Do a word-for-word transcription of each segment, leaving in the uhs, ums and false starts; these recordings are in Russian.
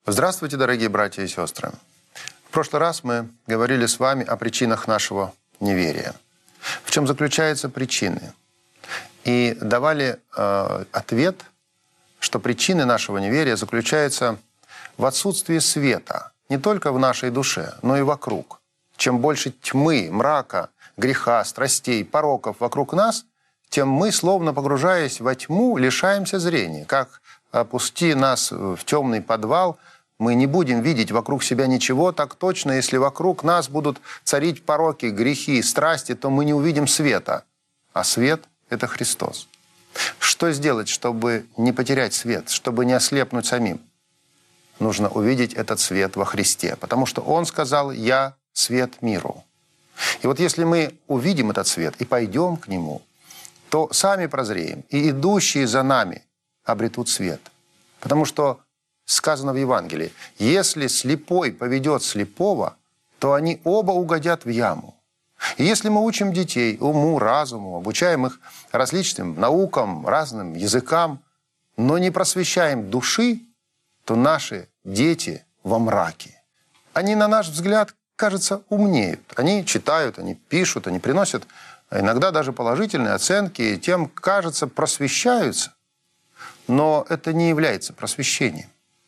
Здравствуйте, дорогие братья и сестры. В прошлый раз мы говорили с вами о причинах нашего неверия. В чем заключаются причины? И давали э, ответ, что причины нашего неверия заключаются в отсутствии света. Не только в нашей душе, но и вокруг. Чем больше тьмы, мрака, греха, страстей, пороков вокруг нас, тем мы, словно погружаясь во тьму, лишаемся зрения. Как опусти нас в темный подвал, мы не будем видеть вокруг себя ничего, так точно, если вокруг нас будут царить пороки, грехи, страсти, то мы не увидим света. А свет – это Христос. Что сделать, чтобы не потерять свет, чтобы не ослепнуть самим? Нужно увидеть этот свет во Христе, потому что Он сказал «Я свет миру». И вот если мы увидим этот свет и пойдем к Нему, то сами прозреем, и идущие за нами обретут свет. Потому что сказано в Евангелии, если слепой поведет слепого, то они оба угодят в яму. И если мы учим детей уму, разуму, обучаем их различным наукам, разным языкам, но не просвещаем души, то наши дети во мраке. Они, на наш взгляд, кажется, умнеют. Они читают, они пишут, они приносят иногда даже положительные оценки, и тем, кажется, просвещаются. Но это не является просвещением.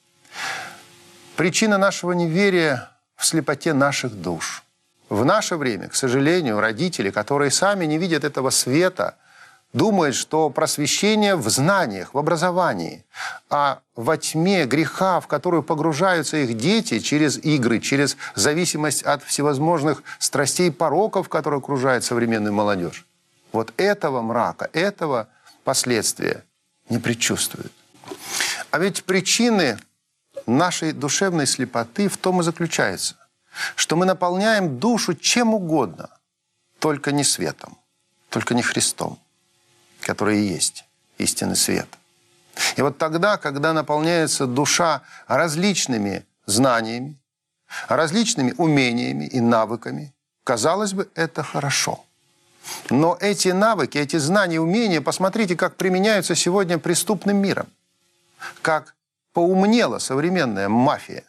Причина нашего неверия в слепоте наших душ. В наше время, к сожалению, родители, которые сами не видят этого света, думают, что просвещение в знаниях, в образовании, а во тьме греха, в которую погружаются их дети через игры, через зависимость от всевозможных страстей и пороков, которые окружают современную молодежь. Вот этого мрака, этого последствия не предчувствуют. А ведь причины нашей душевной слепоты в том и заключаются, что мы наполняем душу чем угодно, только не светом, только не Христом, который и есть истинный свет. И вот тогда, когда наполняется душа различными знаниями, различными умениями и навыками, казалось бы, это хорошо. Но эти навыки, эти знания, умения, посмотрите, как применяются сегодня преступным миром, как поумнела современная мафия,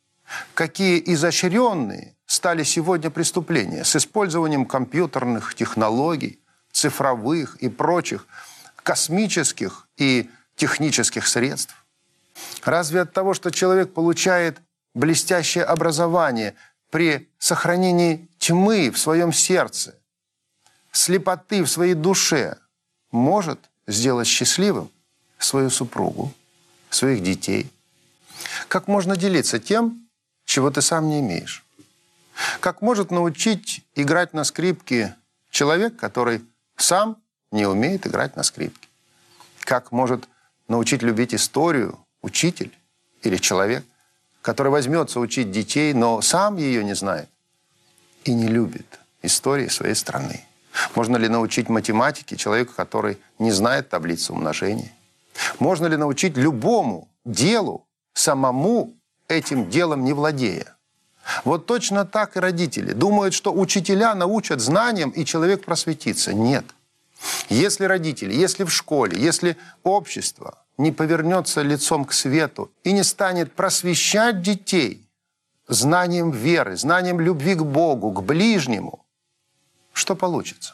какие изощренные стали сегодня преступления с использованием компьютерных технологий, цифровых и прочих космических и технических средств. Разве от того, что человек получает блестящее образование при сохранении тьмы в своем сердце, слепоты в своей душе, может сделать счастливым свою супругу, своих детей? Как можно делиться тем, чего ты сам не имеешь? Как может научить играть на скрипке человек, который сам не умеет играть на скрипке? Как может научить любить историю учитель или человек, который возьмется учить детей, но сам ее не знает и не любит истории своей страны? Можно ли научить математике человека, который не знает таблицу умножения? Можно ли научить любому делу, самому этим делом не владея? Вот точно так и родители думают, что учителя научат знаниям, и человек просветится. Нет. Если родители, если в школе, если общество не повернется лицом к свету и не станет просвещать детей знанием веры, знанием любви к Богу, к ближнему, что получится?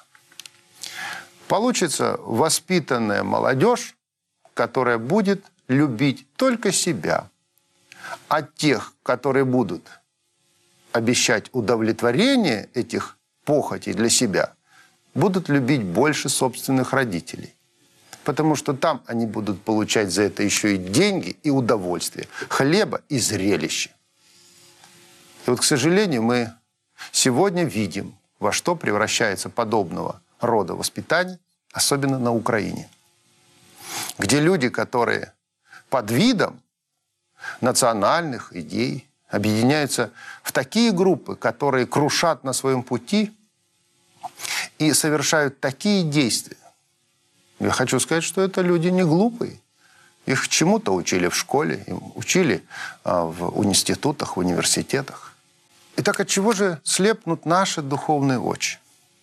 Получится воспитанная молодежь, которая будет любить только себя, а тех, которые будут обещать удовлетворение этих похотей для себя, будут любить больше собственных родителей. Потому что там они будут получать за это еще и деньги, и удовольствие, хлеба и зрелище. И вот, к сожалению, мы сегодня видим, во что превращается подобного рода воспитание, особенно на Украине, где люди, которые под видом национальных идей объединяются в такие группы, которые крушат на своем пути и совершают такие действия. Я хочу сказать, что это люди не глупые. Их чему-то учили в школе, им учили а, в институтах, в университетах. Итак, от чего же слепнут наши духовные очи?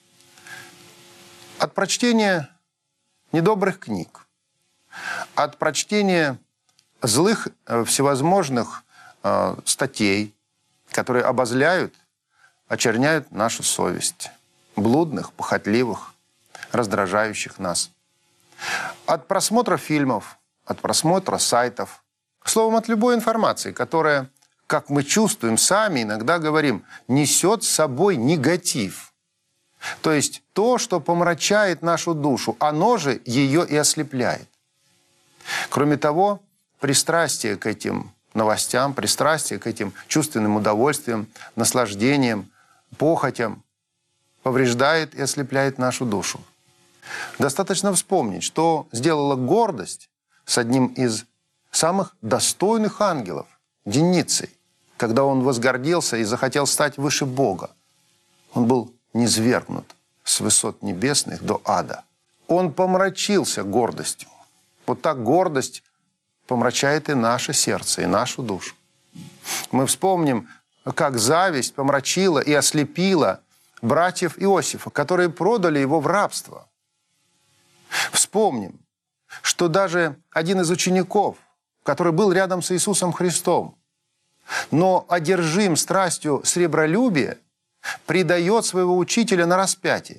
От прочтения недобрых книг, от прочтения злых всевозможных э, статей, которые обозляют, очерняют нашу совесть. Блудных, похотливых, раздражающих нас. От просмотра фильмов, от просмотра сайтов, словом, от любой информации, которая, как мы чувствуем сами, иногда говорим, несет с собой негатив. То есть то, что помрачает нашу душу, оно же ее и ослепляет. Кроме того, пристрастие к этим новостям, пристрастие к этим чувственным удовольствиям, наслаждениям, похотям повреждает и ослепляет нашу душу. Достаточно вспомнить, что сделала гордость с одним из самых достойных ангелов, Деницей, когда он возгордился и захотел стать выше Бога. Он был низвергнут с высот небесных до ада. Он помрачился гордостью. Вот так гордость помрачает и наше сердце, и нашу душу. Мы вспомним, как зависть помрачила и ослепила братьев Иосифа, которые продали его в рабство. Вспомним, что даже один из учеников, который был рядом с Иисусом Христом, но одержим страстью сребролюбия, предает своего учителя на распятие.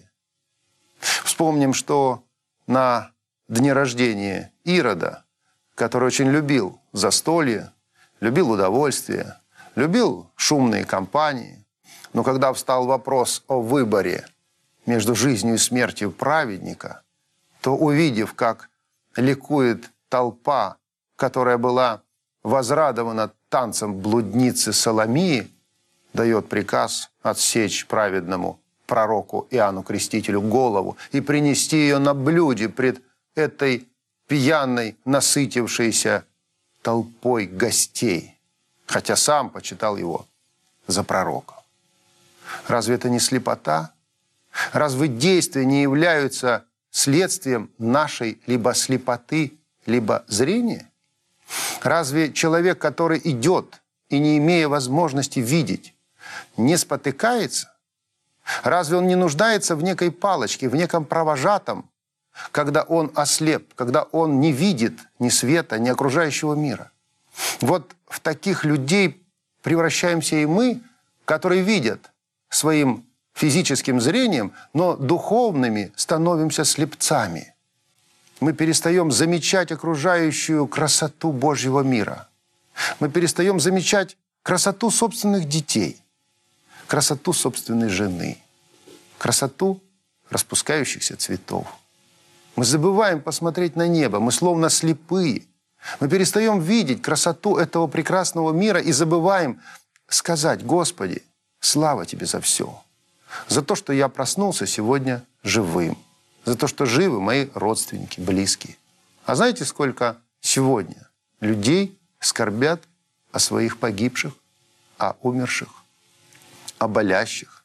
Вспомним, что на дне рождения Ирода, который очень любил застолье, любил удовольствие, любил шумные компании, но когда встал вопрос о выборе между жизнью и смертью праведника, то, увидев, как ликует толпа, которая была возрадована танцем блудницы Соломии, дает приказ отсечь праведному пророку Иоанну Крестителю голову и принести ее на блюде пред этой пьяной, насытившейся толпой гостей, хотя сам почитал его за пророка. Разве это не слепота? Разве действия не являются следствием нашей либо слепоты, либо зрения? Разве человек, который идет и не имея возможности видеть, не спотыкается? Разве он не нуждается в некой палочке, в неком провожатом, когда он ослеп, когда он не видит ни света, ни окружающего мира? Вот в таких людей превращаемся и мы, которые видят своим физическим зрением, но духовными становимся слепцами. Мы перестаем замечать окружающую красоту Божьего мира. Мы перестаем замечать красоту собственных детей, красоту собственной жены, красоту распускающихся цветов. Мы забываем посмотреть на небо, мы словно слепые. Мы перестаем видеть красоту этого прекрасного мира и забываем сказать: «Господи, слава Тебе за все, за то, что я проснулся сегодня живым, за то, что живы мои родственники, близкие». А знаете, сколько сегодня людей скорбят о своих погибших, о умерших, о болящих?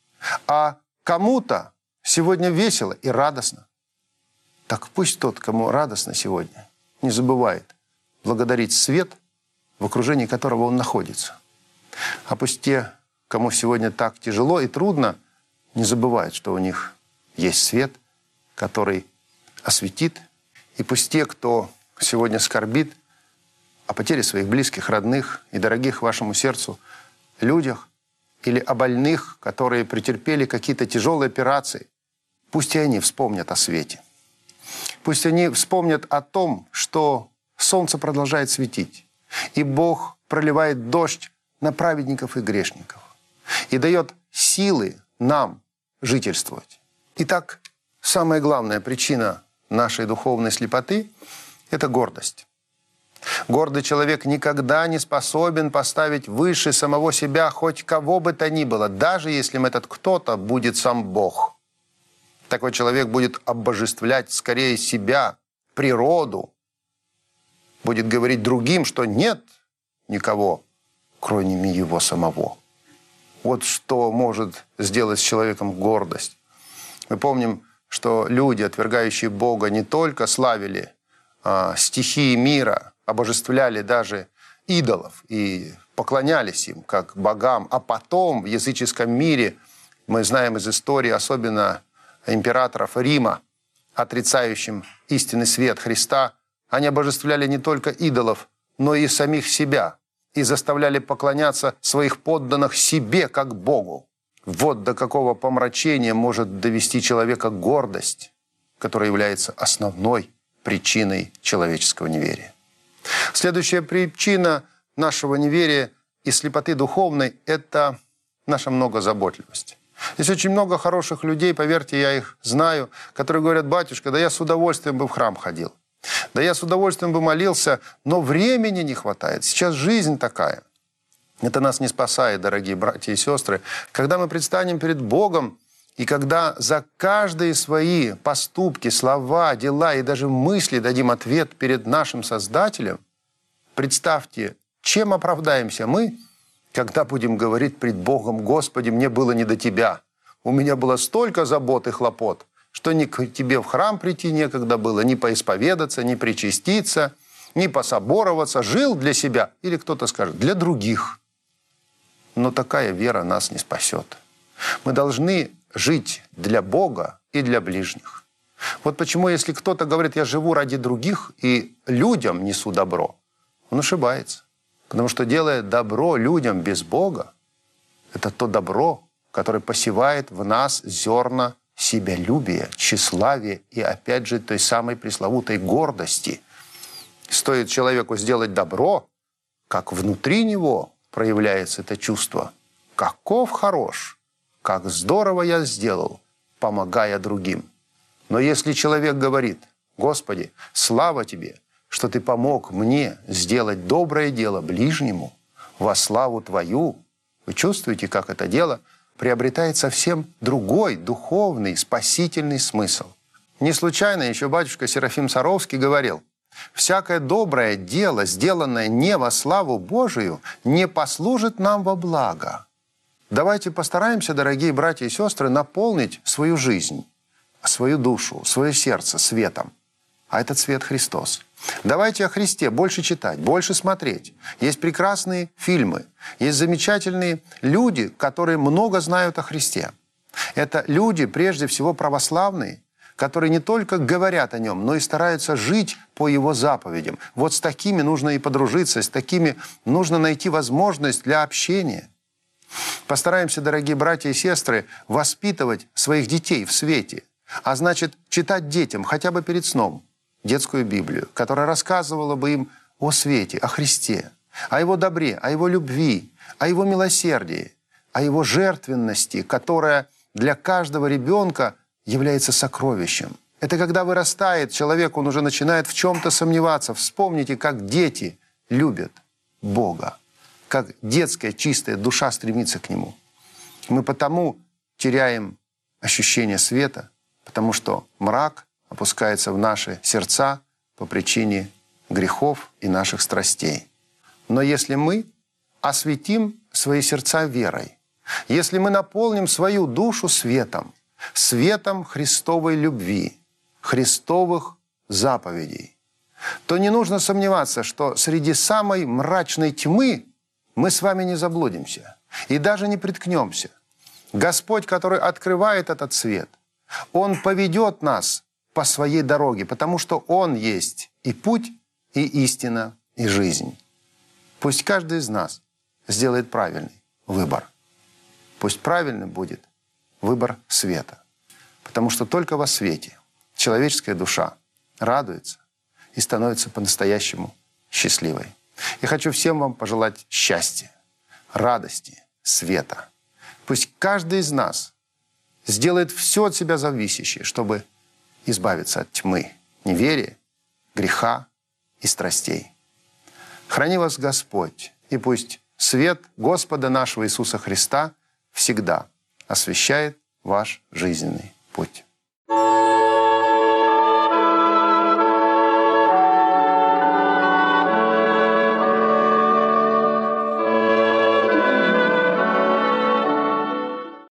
А кому-то сегодня весело и радостно. Так пусть тот, кому радостно сегодня, не забывает благодарить свет, в окружении которого он находится. А пусть те, кому сегодня так тяжело и трудно, не забывают, что у них есть свет, который осветит. И пусть те, кто сегодня скорбит о потере своих близких, родных и дорогих вашему сердцу людях, или о больных, которые претерпели какие-то тяжелые операции, пусть и они вспомнят о свете. Пусть они вспомнят о том, что солнце продолжает светить, и Бог проливает дождь на праведников и грешников, и дает силы нам жительствовать. Итак, самая главная причина нашей духовной слепоты – это гордость. Гордый человек никогда не способен поставить выше самого себя хоть кого бы то ни было, даже если этот кто-то будет сам Бог. Такой человек будет обожествлять скорее себя, природу, будет говорить другим, что нет никого, кроме его самого. Вот что может сделать с человеком гордость. Мы помним, что люди, отвергающие Бога, не только славили а, стихии мира, обожествляли даже идолов и поклонялись им как богам, а потом в языческом мире, мы знаем из истории, особенно императоров Рима, отрицающим истинный свет Христа, они обожествляли не только идолов, но и самих себя. и заставляли поклоняться своих подданных себе, как Богу. Вот до какого помрачения может довести человека гордость, которая является основной причиной человеческого неверия. Следующая причина нашего неверия и слепоты духовной – это наша многозаботливость. Здесь очень много хороших людей, поверьте, я их знаю, которые говорят: батюшка, да я с удовольствием бы в храм ходил, да я с удовольствием бы молился, но времени не хватает, сейчас жизнь такая. Это нас не спасает, дорогие братья и сестры. Когда мы предстанем перед Богом, и когда за каждые свои поступки, слова, дела и даже мысли дадим ответ перед нашим Создателем, представьте, чем оправдаемся мы, когда будем говорить пред Богом: Господи, мне было не до Тебя. У меня было столько забот и хлопот, что ни к Тебе в храм прийти некогда было, ни поисповедаться, ни причаститься, ни пособороваться. Жил для себя, или кто-то скажет, для других. Но такая вера нас не спасет. Мы должны жить для Бога и для ближних. Вот почему, если кто-то говорит: я живу ради других и людям несу добро, он ошибается. Потому что делая добро людям без Бога, это то добро, которое посевает в нас зерна себялюбия, тщеславия и, опять же, той самой пресловутой гордости. Стоит человеку сделать добро, как внутри него проявляется это чувство: каков хорош, как здорово я сделал, помогая другим. Но если человек говорит: Господи, слава Тебе, что Ты помог мне сделать доброе дело ближнему во славу Твою, вы чувствуете, как это дело приобретает совсем другой духовный, спасительный смысл. Не случайно еще батюшка Серафим Саровский говорил: всякое доброе дело, сделанное не во славу Божию, не послужит нам во благо. Давайте постараемся, дорогие братья и сестры, наполнить свою жизнь, свою душу, свое сердце светом. А этот свет Христос. Давайте о Христе больше читать, больше смотреть. Есть прекрасные фильмы, есть замечательные люди, которые много знают о Христе. Это люди, прежде всего, православные, которые не только говорят о Нем, но и стараются жить по Его заповедям. Вот с такими нужно и подружиться, с такими нужно найти возможность для общения. Постараемся, дорогие братья и сестры, воспитывать своих детей в свете, а значит, читать детям хотя бы перед сном детскую Библию, которая рассказывала бы им о свете, о Христе, о Его добре, о Его любви, о Его милосердии, о Его жертвенности, которая для каждого ребенка является сокровищем. Это когда вырастает человек, он уже начинает в чем-то сомневаться. Вспомните, как дети любят Бога, как детская чистая душа стремится к Нему. Мы потому теряем ощущение света, потому что мрак опускается в наши сердца по причине грехов и наших страстей. Но если мы осветим свои сердца верой, если мы наполним свою душу светом, светом Христовой любви, Христовых заповедей, то не нужно сомневаться, что среди самой мрачной тьмы мы с вами не заблудимся и даже не приткнемся. Господь, который открывает этот свет, Он поведет нас по своей дороге, потому что Он есть и путь, и истина, и жизнь. Пусть каждый из нас сделает правильный выбор. Пусть правильным будет выбор света, потому что только во свете человеческая душа радуется и становится по-настоящему счастливой. Я хочу всем вам пожелать счастья, радости, света. Пусть каждый из нас сделает все от себя зависящее, чтобы избавиться от тьмы, неверия, греха и страстей. Храни вас Господь, и пусть свет Господа нашего Иисуса Христа всегда освещает ваш жизненный путь.